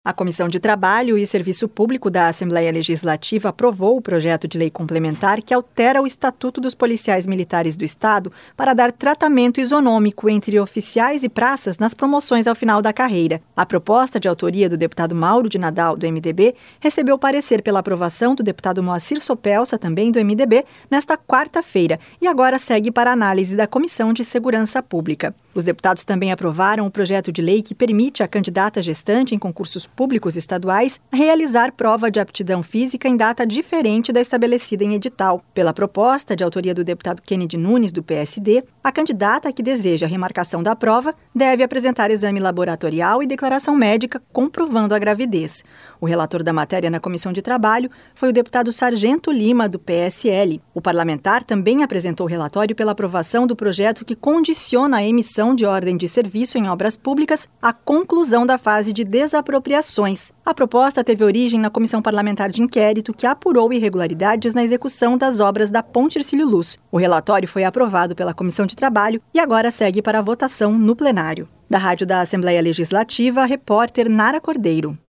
A Comissão de Trabalho e Serviço Público da Assembleia Legislativa aprovou o projeto de lei complementar que altera o Estatuto dos Policiais Militares do Estado para dar tratamento isonômico entre oficiais e praças nas promoções ao final da carreira. A proposta, de autoria do deputado Mauro de Nadal, do MDB, recebeu parecer pela aprovação do deputado Moacir Sopelsa, também do MDB, nesta quarta-feira e agora segue para análise da Comissão de Segurança Pública. Os deputados também aprovaram o projeto de lei que permite à candidata gestante em concursos públicos estaduais realizar prova de aptidão física em data diferente da estabelecida em edital. Pela proposta, de autoria do deputado Kennedy Nunes, do PSD, a candidata que deseja a remarcação da prova deve apresentar exame laboratorial e declaração médica comprovando a gravidez. O relator da matéria na Comissão de Trabalho foi o deputado Sargento Lima, do PSL. O parlamentar também apresentou relatório pela aprovação do projeto que condiciona a emissão de ordem de serviço em obras públicas à conclusão da fase de desapropriações. A proposta teve origem na Comissão Parlamentar de Inquérito, que apurou irregularidades na execução das obras da Ponte Hercílio Luz. O relatório foi aprovado pela Comissão de Trabalho e agora segue para a votação no plenário. Da Rádio da Assembleia Legislativa, a repórter Nara Cordeiro.